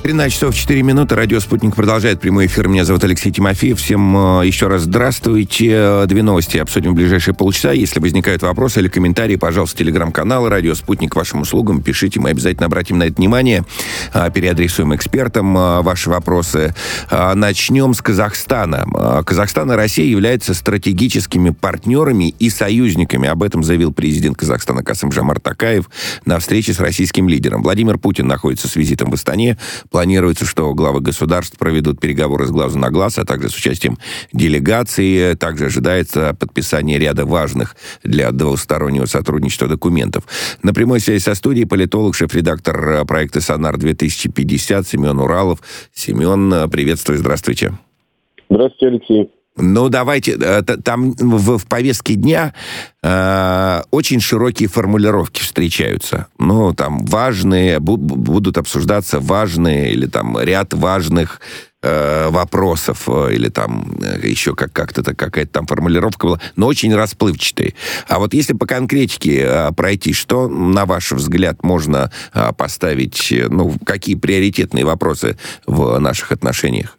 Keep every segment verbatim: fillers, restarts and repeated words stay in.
тринадцать часов четыре минуты. Радио «Спутник» продолжает прямой эфир. Меня зовут Алексей Тимофеев. Всем э, еще раз здравствуйте. Две новости обсудим в ближайшие полчаса. Если возникают вопросы или комментарии, пожалуйста, телеграм-канал «Радио Спутник» к вашим услугам. Пишите, мы обязательно обратим на это внимание. Э, переадресуем экспертам э, ваши вопросы. Э, начнем с Казахстана. Э, Казахстан и Россия являются стратегическими партнерами и союзниками. Об этом заявил президент Казахстана Касым-Жомарт Токаев на встрече с российским лидером. Владимир Путин находится с визитом в Астане. Планируется, что главы государств проведут переговоры с глазу на глаз, а также с участием делегации. Также ожидается подписание ряда важных для двустороннего сотрудничества документов. На прямой связи со студией политолог, шеф-редактор проекта «Сонар-две тысячи пятьдесят» Семен Уралов. Семен, приветствую, здравствуйте. Здравствуйте, Алексей. Ну, давайте, там в, в повестке дня э, очень широкие формулировки встречаются. Ну, там важные, бу- будут обсуждаться важные, или там ряд важных э, вопросов, или там еще как- как-то какая-то там формулировка была, но очень расплывчатые. А вот если по конкретике э, пройти, что, на ваш взгляд, можно э, поставить, ну, какие приоритетные вопросы в наших отношениях?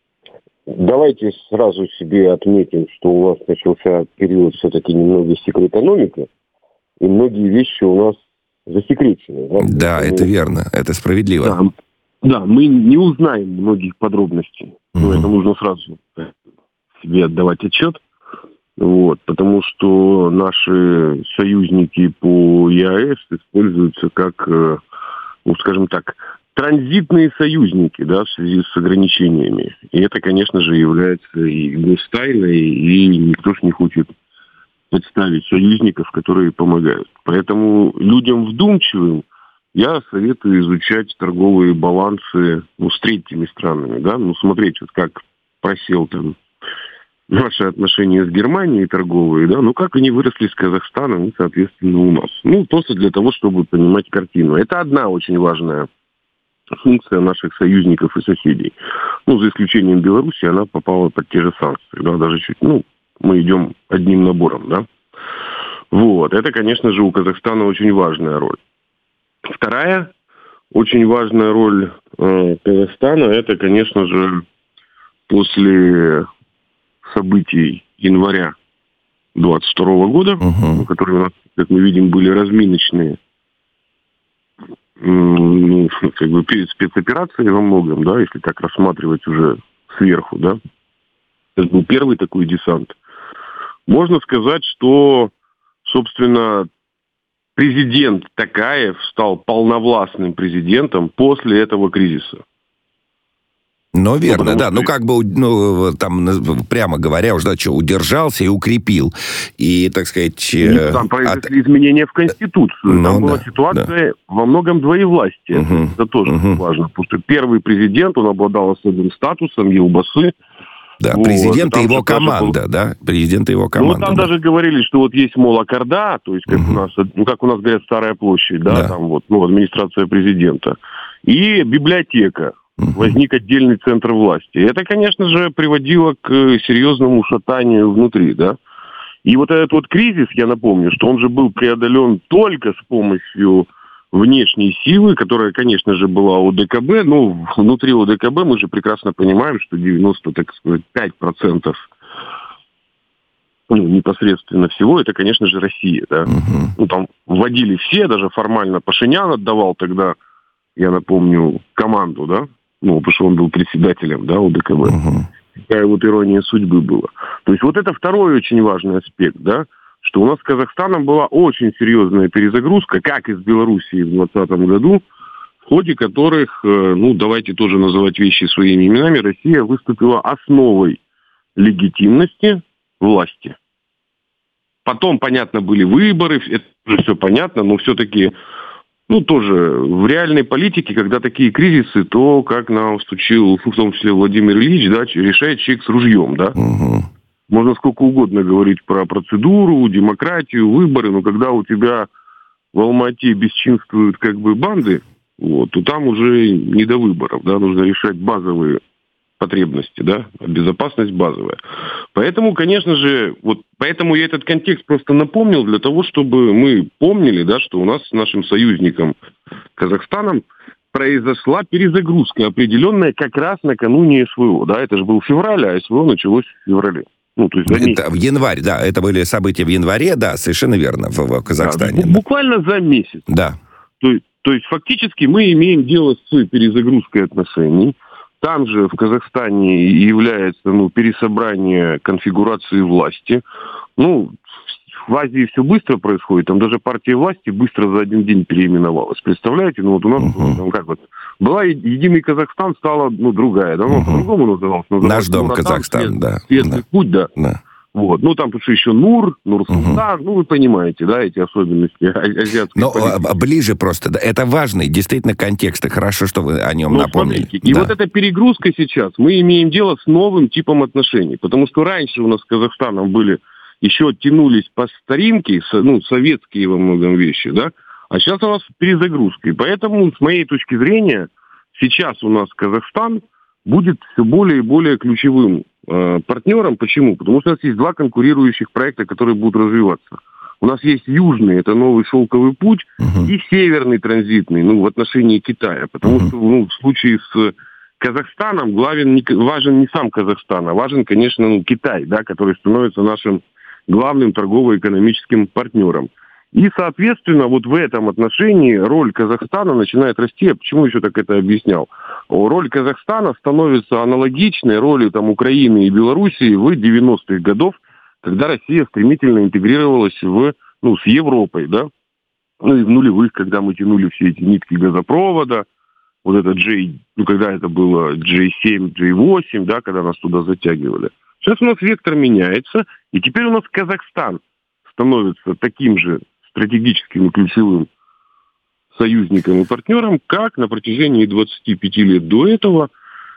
Давайте сразу себе отметим, что у нас начался период все-таки немного секретономики, и многие вещи у нас засекречены. Да, да это мы... верно, это справедливо. Да, да, мы не узнаем многих подробностей, угу. но это нужно сразу себе отдавать отчет, вот, потому что наши союзники по ЕАЭС используются как, ну, скажем так, транзитные союзники, да, в связи с ограничениями. И это, конечно же, является и гостайной, и никто ж не хочет подставить союзников, которые помогают. Поэтому людям вдумчивым я советую изучать торговые балансы, ну, с третьими странами, да, ну, смотреть, вот как просел там наши отношения с Германией торговые, да, ну, как они выросли с Казахстаном и, соответственно, у нас. Ну, просто для того, чтобы понимать картину. Это одна очень важная функция наших союзников и соседей. Ну, за исключением Беларуси, она попала под те же санкции, да, даже чуть, ну, мы идем одним набором, да. Вот, это, конечно же, у Казахстана очень важная роль. Вторая очень важная роль э, Казахстана, это, конечно же, после событий января двадцать второго года, uh-huh. которые у нас, как мы видим, были разминочные, ну, как бы перед спецоперацией во многом, да, если так рассматривать уже сверху, да. Это был первый такой десант. Можно сказать, что, собственно, президент Токаев стал полновластным президентом после этого кризиса. Ну, верно, ну, да. Что... Ну, как бы, ну, там, прямо говоря, уже, да, что, удержался и укрепил. И, так сказать... Нет, там произошли от... изменения в Конституцию. Ну, там да, была ситуация да. во многом двоевластия. Угу. Это тоже угу. важно. Потому что первый президент, он обладал особым статусом, елбасы. Да, вот. президент и его команда, был... да? Президент и его команда. Ну, там да. даже говорили, что вот есть, мол, Аккорда, то есть, как угу. у нас, ну, как у нас говорят, Старая площадь, да, да. там вот, ну, администрация президента. И библиотека. Возник отдельный центр власти. Это, конечно же, приводило к серьезному шатанию внутри, да. И вот этот вот кризис, я напомню, что он же был преодолен только с помощью внешней силы, которая, конечно же, была у ДКБ. Ну, внутри у ДКБ мы же прекрасно понимаем, что девяносто, так сказать, пять процентов ну, непосредственно всего, это, конечно же, Россия, да. Uh-huh. Ну, там вводили все, даже формально Пашинян отдавал тогда, я напомню, команду, да. Ну, потому что он был председателем, да, у ДКБ. Uh-huh. Такая вот ирония судьбы была. То есть вот это второй очень важный аспект, да, что у нас с Казахстаном была очень серьезная перезагрузка, как и с Белоруссией в двадцатом году, в ходе которых, ну, давайте тоже называть вещи своими именами, Россия выступила основой легитимности власти. Потом, понятно, были выборы, это уже все понятно, но все-таки... Ну, тоже в реальной политике, когда такие кризисы, то, как нам стучил, в том числе Владимир Ильич, да, решает человек с ружьем, да. Угу. Можно сколько угодно говорить про процедуру, демократию, выборы, но когда у тебя в Алма-Ате бесчинствуют как бы банды, вот, то там уже не до выборов, да, нужно решать базовые потребности, да, безопасность базовая. Поэтому, конечно же, вот поэтому я этот контекст просто напомнил для того, чтобы мы помнили, да, что у нас с нашим союзником Казахстаном произошла перезагрузка определенная как раз накануне СВО. Да, это же был февраль, а СВО началось в феврале. Ну, то есть за это в январе, да, это были события в январе, да, совершенно верно, в, в Казахстане. Да, буквально за месяц. Да. То, то есть фактически мы имеем дело с перезагрузкой отношений. Там же в Казахстане является ну, пересобрание конфигурации власти. Ну, в Азии все быстро происходит. Там даже партия власти быстро за один день переименовалась. Представляете? Ну вот у нас uh-huh. там, как вот, была Единый Казахстан, стала ну, другая. Да? Ну, uh-huh. по-другому называлась. называлась Наш дом Нуратан, Казахстан, свет, да. Светлый да. путь, да. да. Вот. Ну, там, потому что еще Нур, Нур-Султан, uh-huh. ну, вы понимаете, да, эти особенности азиатской Но политики. Ближе просто, да, это важный, действительно, контекст, и хорошо, что вы о нем ну, напомнили. Смотрите, и да. вот эта перегрузка сейчас, мы имеем дело с новым типом отношений, потому что раньше у нас с Казахстаном были, еще тянулись по старинке, ну, советские во многом вещи, да, а сейчас у нас перезагрузка, и поэтому, с моей точки зрения, сейчас у нас Казахстан будет все более и более ключевым э, партнером. Почему? Потому что у нас есть два конкурирующих проекта, которые будут развиваться. У нас есть южный, это новый шелковый путь, uh-huh. и северный транзитный, ну, в отношении Китая. Потому uh-huh. что ну, в случае с Казахстаном главен не, важен не сам Казахстан, а важен, конечно, ну, Китай, да, который становится нашим главным торгово-экономическим партнером. И, соответственно, вот в этом отношении роль Казахстана начинает расти. Я почему еще так это объяснял? Роль Казахстана становится аналогичной роли там, Украины и Белоруссии в девяностых годах, когда Россия стремительно интегрировалась в, ну, с Европой, да? Ну и в нулевых, когда мы тянули все эти нитки газопровода, вот это J, ну когда это было джей семь, джей восемь, да, когда нас туда затягивали. Сейчас у нас вектор меняется, и теперь у нас Казахстан становится таким же стратегическим и ключевым союзником и партнером, как на протяжении двадцати пяти лет до этого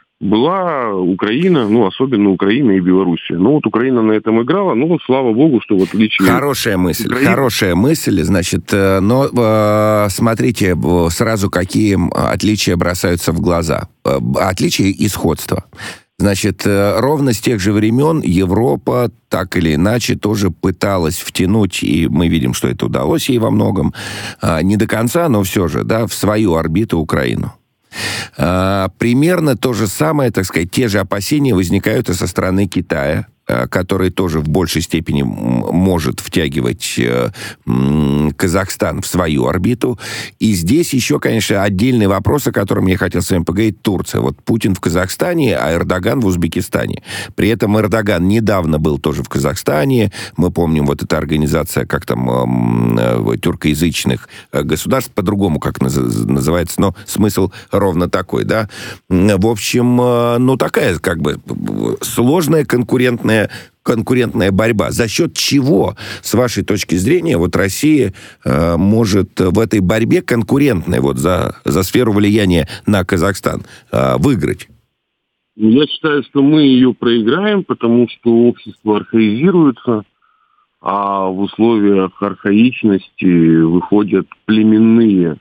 была Украина, ну, особенно Украина и Белоруссия. Ну, вот Украина на этом играла, ну, слава богу, что в отличие... Хорошая мысль, Украины... хорошая мысль, значит, но смотрите, сразу какие отличия бросаются в глаза. Отличия и сходства. Значит, ровно с тех же времен Европа так или иначе тоже пыталась втянуть, и мы видим, что это удалось ей во многом, не до конца, но все же, да, в свою орбиту Украину. Примерно то же самое, так сказать, те же опасения возникают и со стороны Китая, который тоже в большей степени может втягивать Казахстан в свою орбиту. И здесь еще, конечно, отдельный вопрос, о котором я хотел с вами поговорить, Турция. Вот Путин в Казахстане, а Эрдоган в Узбекистане. При этом Эрдоган недавно был тоже в Казахстане. Мы помним, вот эта организация, как там, тюркоязычных государств, по-другому как называется, но смысл ровно такой, да. В общем, ну, такая, как бы, сложная конкурентная конкурентная борьба. За счет чего, с вашей точки зрения, вот Россия э, может в этой борьбе конкурентной вот за, за сферу влияния на Казахстан э, выиграть? Я считаю, что мы ее проиграем, потому что общество архаизируется, а в условиях архаичности выходят племенные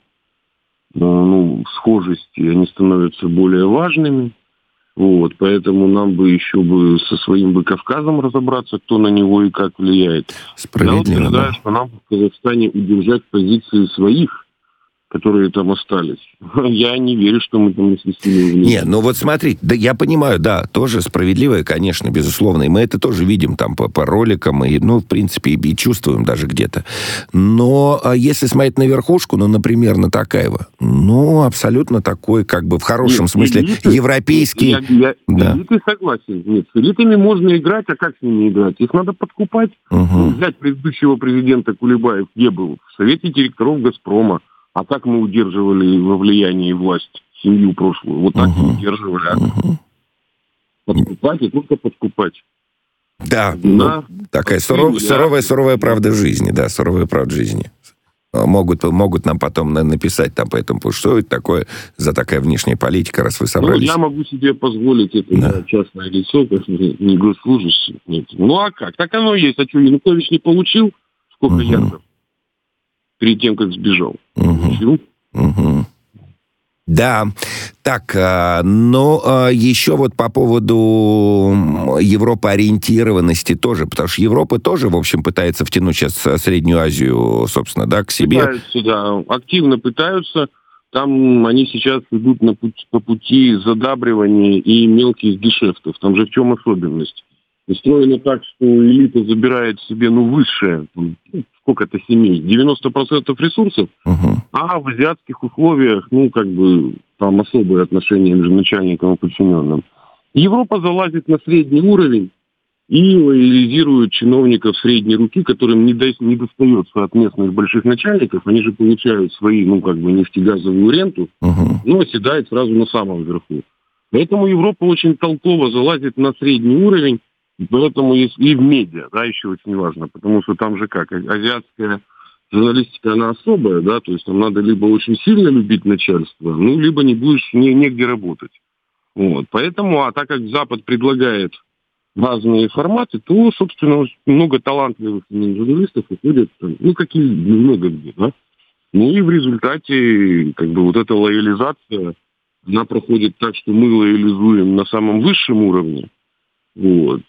ну, схожести, они становятся более важными. Вот, поэтому нам бы еще бы со своим бы Кавказом разобраться, кто на него и как влияет. Справедливо. Я утверждаю, что нам в Казахстане удержать позиции своих, которые там остались. Я не верю, что мы там не сильно... Не, ну вот смотрите, да я понимаю, да, тоже справедливое, конечно, безусловно, и мы это тоже видим там по, по роликам, и, ну, в принципе, и, и чувствуем даже где-то. Но а если смотреть на верхушку, ну, например, на Такаева, ну, абсолютно такой, как бы в хорошем Нет, смысле, элиты, европейский... Я, я, да. Элиты согласен. Нет, с элитами можно играть, а как с ними играть? Их надо подкупать. Угу. Взять предыдущего президента Кулебаев, где был? В Совете директоров «Газпрома». А так мы удерживали во влиянии власть, семью прошлую. Вот так uh-huh. и удерживали. А uh-huh. Подкупать и только подкупать. Да, ну, такая суров, суровая, суровая правда жизни, да, суровая правда жизни. Могут, могут нам потом написать там по этому, что это такое за такая внешняя политика, раз вы собрались. Ну, я могу себе позволить это да. частное лицо, как не госслужащий. Нет. Ну, а как? Так оно и есть. А что, Янукович не получил? Сколько uh-huh. ярдов? Перед тем, как сбежал. Угу. Угу. Да. Так, но еще вот по поводу европоориентированности тоже, потому что Европа тоже, в общем, пытается втянуть сейчас Среднюю Азию, собственно, да, к себе. Пытаются, да, активно пытаются. там они сейчас идут на путь, по пути задабривания и мелких гешефтов. Там же в чем особенность? Устроено так, что элита забирает себе, ну, высшее, сколько-то семей, девяносто процентов ресурсов, uh-huh. а в азиатских условиях, ну, как бы, там особые отношения между начальником и подчиненным. Европа залазит на средний уровень и лоялизирует чиновников средней руки, которым не, до, не достается от местных больших начальников. Они же получают свои, ну, как бы, нефтегазовую ренту, uh-huh. но оседает сразу на самом верху. Поэтому Европа очень толково залазит на средний уровень. Поэтому если и в медиа, да, еще очень важно, потому что там же как, азиатская журналистика, она особая, да, то есть там надо либо очень сильно любить начальство, ну, либо не будешь не, негде работать. Вот, поэтому, а так как Запад предлагает разные форматы, то, собственно, много талантливых журналистов уходят, ну, какие, много где, да. Ну, и в результате, как бы, вот эта лоялизация, она проходит так, что мы лоялизуем на самом высшем уровне. Вот.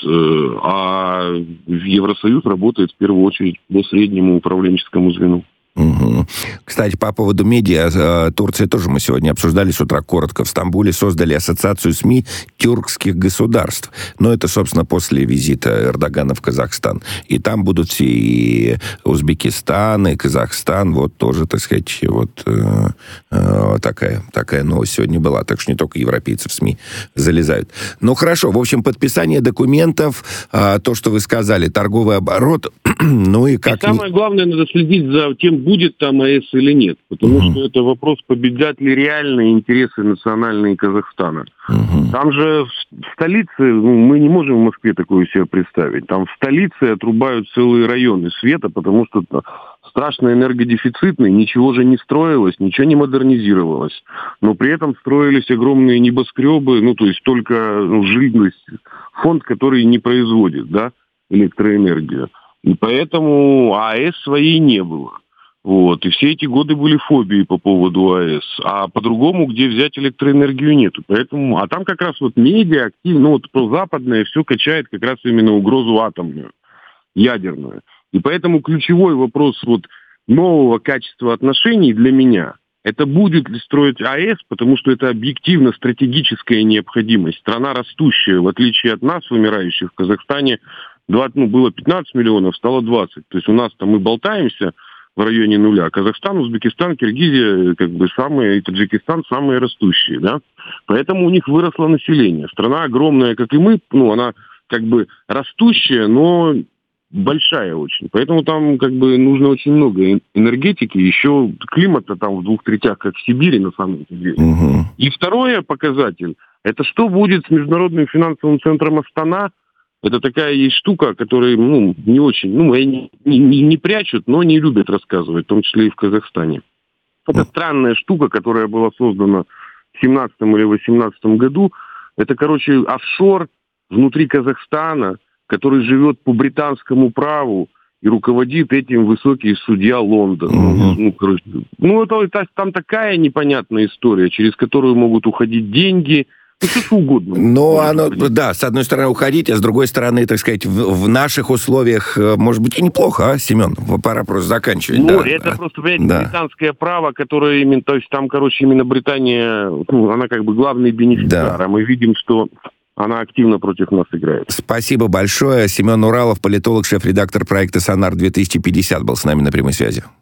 А Евросоюз работает в первую очередь по среднему управленческому звену. Угу. Кстати, по поводу медиа, Турции тоже мы сегодня обсуждали с утра коротко. В Стамбуле создали ассоциацию СМИ тюркских государств. Но это, собственно, после визита Эрдогана в Казахстан. И там будут все и Узбекистан, и Казахстан. Вот тоже, так сказать, вот э, э, такая, такая новость сегодня была. Так что не только европейцы в СМИ залезают. Ну, хорошо. В общем, подписание документов, э, то, что вы сказали, торговый оборот, ну и как... И самое главное, надо следить за тем, будет там АЭС или нет. Потому uh-huh. что это вопрос, победят ли реальные интересы национальные Казахстана. Uh-huh. Там же в столице, ну, мы не можем в Москве такое себе представить. Там в столице отрубают целые районы света, потому что страшно энергодефицитный, ничего же не строилось, ничего не модернизировалось. Но при этом строились огромные небоскребы, ну, то есть только ну, жильность, фонд, который не производит, да, электроэнергию. И поэтому АЭС своей не было. Вот. И все эти годы были фобии по поводу АЭС. А по-другому, где взять электроэнергию, нету. Поэтому, а там как раз вот медиа активно, ну вот прозападное все качает как раз именно угрозу атомную, ядерную. И поэтому ключевой вопрос вот нового качества отношений для меня, это будет ли строить АЭС, потому что это объективно стратегическая необходимость. Страна растущая, в отличие от нас, вымирающих в Казахстане, двадцать, ну, было пятнадцать миллионов, стало двадцать. То есть у нас там мы болтаемся в районе нуля. Казахстан, Узбекистан, Киргизия, как бы самые, и Таджикистан самые растущие, да. Поэтому у них выросло население. Страна огромная, как и мы, ну, она как бы растущая, но большая очень. Поэтому там как бы нужно очень много энергетики, еще климата там в двух третях, как в Сибири, на самом деле. Угу. И второй показатель, это что будет с Международным финансовым центром Астана. Это такая есть штука, которую, ну, не очень, ну, не, не, не прячут, но не любят рассказывать, в том числе и в Казахстане. Это странная штука, которая была создана в семнадцатом или восемнадцатом году. Это, короче, офшор внутри Казахстана, который живет по британскому праву и руководит этим высокий судья Лондона. Uh-huh. Ну, короче, ну это, это там такая непонятная история, через которую могут уходить деньги. Ну, что угодно. Ну, оно, да, с одной стороны уходить, а с другой стороны, так сказать, в, в наших условиях, может быть, и неплохо, а, Семен? Пора просто заканчивать. Ну, да, это да. просто, понимаете, да. британское право, которое именно, то есть там, короче, именно Британия, ну, она как бы главный бенефициар, да. А мы видим, что она активно против нас играет. Спасибо большое. Семен Уралов, политолог, шеф-редактор проекта «Сонар две тысячи пятьдесят» был с нами на прямой связи.